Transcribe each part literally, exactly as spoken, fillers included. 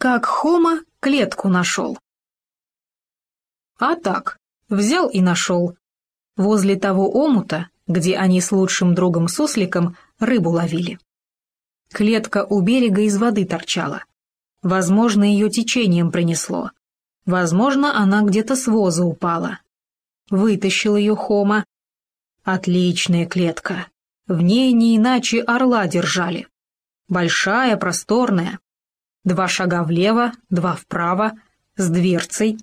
Как Хома клетку нашел. А так, взял и нашел. Возле того омута, где они с лучшим другом Сусликом рыбу ловили. Клетка у берега из воды торчала. Возможно, ее течением принесло. Возможно, она где-то с воза упала. Вытащил ее Хома. Отличная клетка. В ней не иначе орла держали. Большая, просторная. Два шага влево, два вправо, с дверцей.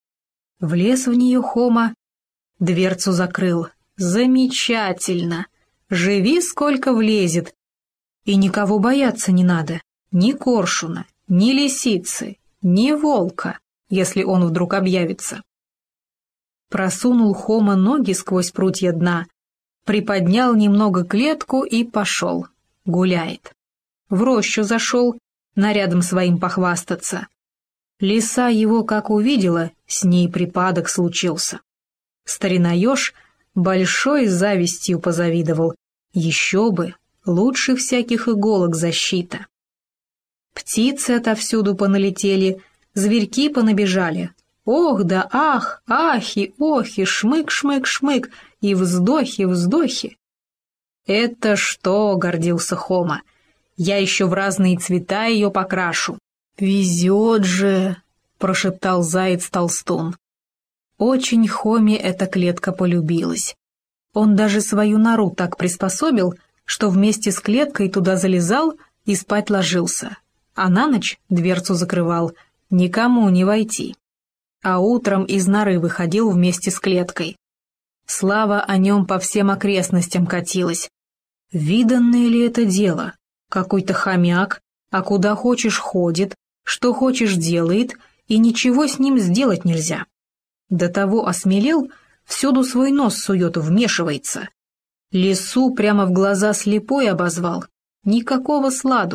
Влез в нее Хома, дверцу закрыл. Замечательно! Живи, сколько влезет. И никого бояться не надо. Ни коршуна, ни лисицы, ни волка, если он вдруг объявится. Просунул Хома ноги сквозь прутья дна, приподнял немного клетку и пошел. Гуляет. В рощу зашел, нарядом своим похвастаться. Лиса его, как увидела, с ней припадок случился. Старина-еж большой завистью позавидовал. Еще бы, лучше всяких иголок защита. Птицы отовсюду поналетели, зверьки понабежали. Ох да ах, ахи, охи, шмык-шмык-шмык, и вздохи-вздохи. «Это что?» — гордился Хома. «Я еще в разные цвета ее покрашу». «Везет же!» — прошептал заяц-толстун. Очень Хоме эта клетка полюбилась. Он даже свою нору так приспособил, что вместе с клеткой туда залезал и спать ложился, а на ночь дверцу закрывал, никому не войти. А утром из норы выходил вместе с клеткой. Слава о нем по всем окрестностям катилась. Виданное ли это дело? Какой-то хомяк, а куда хочешь ходит, что хочешь делает, и ничего с ним сделать нельзя. До того осмелел, всюду свой нос сует, вмешивается. Лису прямо в глаза слепой обозвал. Никакого сладу.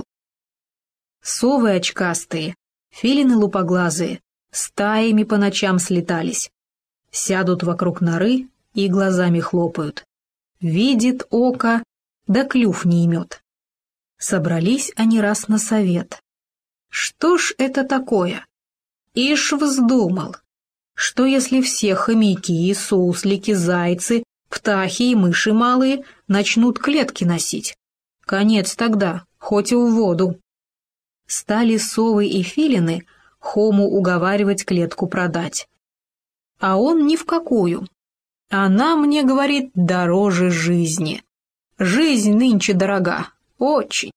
Совы очкастые, филины лупоглазые, стаями по ночам слетались. Сядут вокруг норы и глазами хлопают. Видит око, да клюв не имет. Собрались они раз на совет. Что ж это такое? Ишь вздумал. Что если все хомяки, суслики, зайцы, птахи и мыши малые начнут клетки носить? Конец тогда, хоть и в воду. Стали совы и филины Хому уговаривать клетку продать. А он ни в какую. Она мне, говорит, дороже жизни. Жизнь нынче дорога, очень.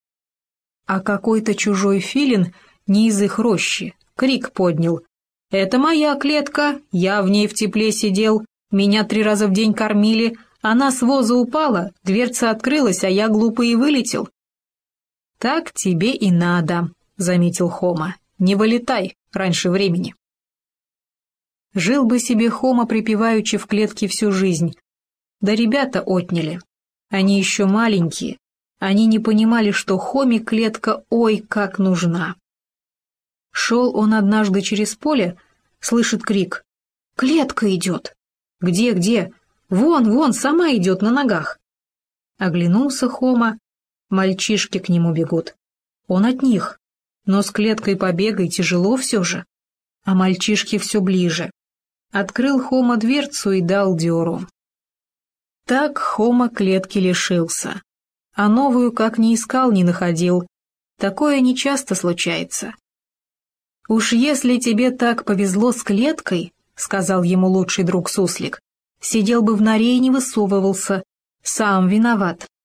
А какой-то чужой филин, не из их рощи, крик поднял. «Это моя клетка, я в ней в тепле сидел, меня три раза в день кормили, она с воза упала, дверца открылась, а я глупый и вылетел». «Так тебе и надо», — заметил Хома, — «не вылетай раньше времени». Жил бы себе Хома припеваючи в клетке всю жизнь. Да ребята отняли. Они еще маленькие. Они не понимали, что Хоме клетка ой как нужна. Шел он однажды через поле, слышит крик. «Клетка идет!» «Где, где?» «Вон, вон, сама идет на ногах!» Оглянулся Хома. Мальчишки к нему бегут. Он от них. Но с клеткой побегай тяжело все же. А мальчишки все ближе. Открыл Хома дверцу и дал дёру. Так Хома клетки лишился. А новую как ни искал, не находил. Такое нечасто случается. «Уж если тебе так повезло с клеткой, — сказал ему лучший друг Суслик, — сидел бы в норе и не высовывался. Сам виноват».